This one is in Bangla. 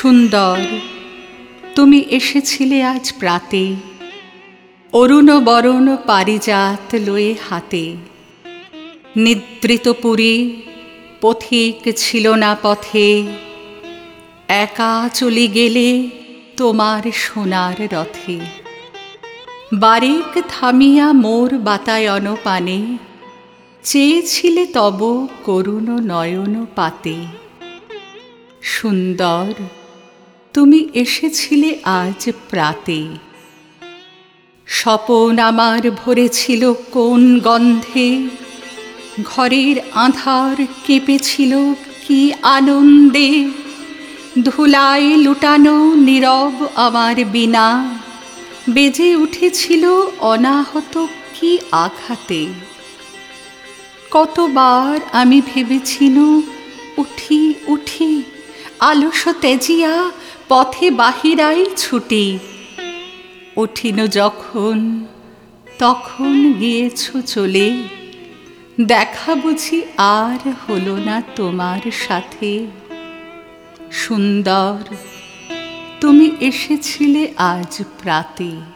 সুন্দর, তুমি এসেছিলে আজ প্রাতে, অরুণ বরণ পারিজাত লয়ে হাতে। নিদ্রিত পুরী পথিক ছিল না পথে, একা চলি গেলে তোমার সোনার রথে। বারেক থামিয়া মোর বাতায়ন পানে, চেয়েছিলে তব করুণ নয়ন পাতে। সুন্দর, তুমি এসেছিলে আজ প্রাতে। স্বপন আমার ভরেছিল কোন গন্ধে, ঘরের আঁধার কেঁপেছিল কি আনন্দে। ধুলায় লুটানো নীরব আমার বীণা, বেজে উঠেছিল অনাহত কি আঘাতে। কতবার আমি ভেবেছিনু উঠি উঠি, আলস ত্যাজিয়া পথে বাহিরাই ছুটি। উঠিন যখন তখন গিয়েছ চলে, দেখা বুঝি আর হলো না তোমার সাথে। সুন্দর, তুমি এসেছিলে আজ প্রাতে।